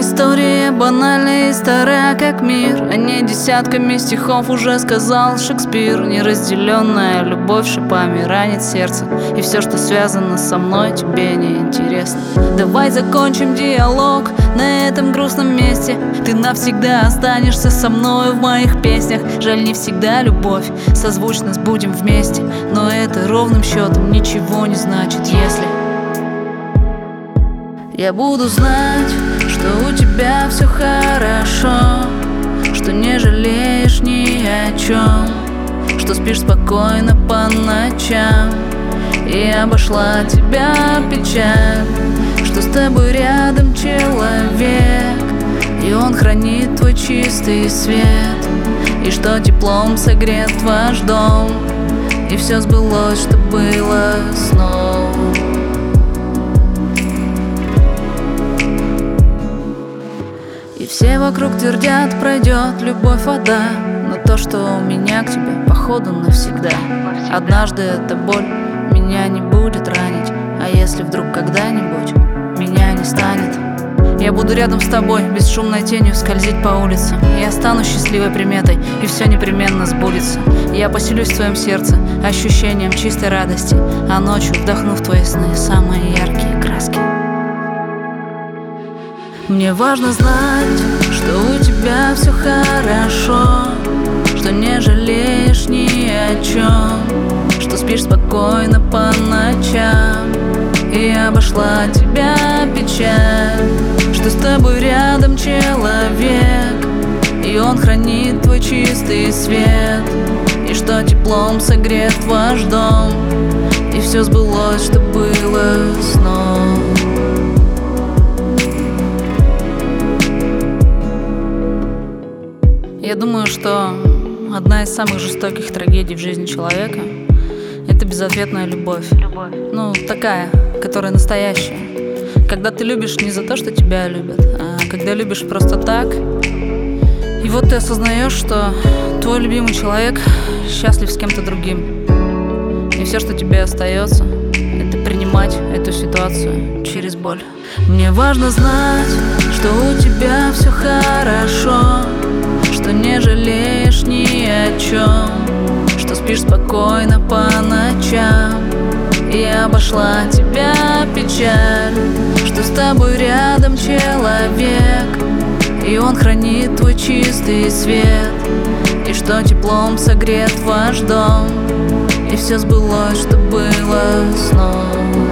история банальная и стара, как мир. О ней десятками стихов уже сказал Шекспир. Неразделенная любовь шипами ранит сердце, и все, что связано со мной, тебе не интересно. Давай закончим диалог на этом грустном месте. Ты навсегда останешься со мной в моих песнях. Жаль, не всегда любовь созвучна с «будем вместе», но это ровным счетом ничего не значит, если я буду знать, что у тебя все хорошо, что не жалеешь ни о чем, что спишь спокойно по ночам, и обошла тебя печаль, что с тобой рядом человек, и он хранит твой чистый свет, и что теплом согрет ваш дом, и все сбылось, что было сном. И все вокруг твердят, пройдет любовь, вода, но то, что у меня к тебе, походу навсегда. Однажды эта боль меня не будет ранить, а если вдруг когда-нибудь меня не станет, я буду рядом с тобой, бесшумной тенью скользить по улице. Я стану счастливой приметой, и все непременно сбудется. Я поселюсь в твоем сердце ощущением чистой радости, а ночью вдохну в твои сны самые яркие краски. Мне важно знать, что у тебя все хорошо, что не жалеешь ни о чем, что спишь спокойно по ночам, и обошла тебя печаль, что с тобой рядом человек, и он хранит твой чистый свет, и что теплом согрет ваш дом, и все сбылось, что было сном. Я думаю, что одна из самых жестоких трагедий в жизни человека — это безответная любовь. Ну, такая, которая настоящая. Когда ты любишь не за то, что тебя любят, а когда любишь просто так. И вот ты осознаешь, что твой любимый человек счастлив с кем-то другим. И все, что тебе остается, это принимать эту ситуацию через боль. Мне важно знать, что у тебя все хорошо, что не жалеешь ни о чем, что спишь спокойно по ночам, и обошла тебя печаль, что с тобой рядом человек, и он хранит твой чистый свет, и что теплом согрет ваш дом, и все сбылось, что было сном.